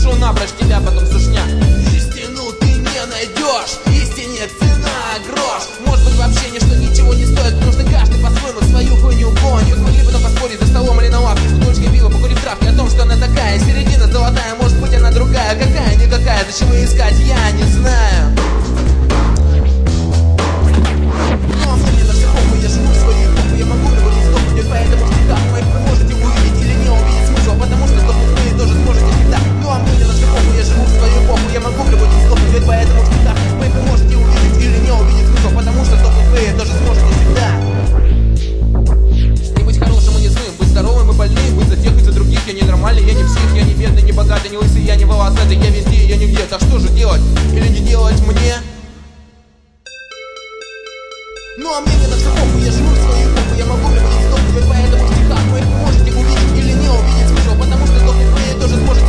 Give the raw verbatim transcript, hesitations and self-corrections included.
разрушу напрочь тебя, потом сушня. Истину ты не найдешь, истине цена грош. Может быть вообще ничто ничего не стоит, потому что каждый по-своему свою хуйню гонит. Могли потом поспорить за столом или на лавке, с бутылочкой пива, покурив травки, о том, что она такая, середина золотая, может быть она другая. Какая, никакая, зачем ее искать, я не знаю. Но мне не на все похуй, я живу в своей эпоху, я могу любовь не сдохнуть, поэтому в стихах моих вы можете увидеть или не увидеть смысл, потому что сдохнуть вы тоже сможете всегда. Ну а мне не на все похуй, я живу в свою эпоху, я могу любовь не сдохнуть, поэтому в стихах моих вы можете увидеть или не увидеть смысл, потому что сдохнуть вы тоже сможете всегда. Не быть хорошим и не злым, быть здоровым и больным, быть за тех и за других. Я не нормальный, я не псих, я не бедный, не богатый, не лысый, я не волосатый, я везде, я нигде. Так что же делать или не делать мне? Ну а мне не на все похуй, я живу в свою эпоху, я могу любовь не сдохнуть, поэтому в стихах моих вы можете увидеть или не увидеть смысл, потому что сдохнуть вы тоже сможете.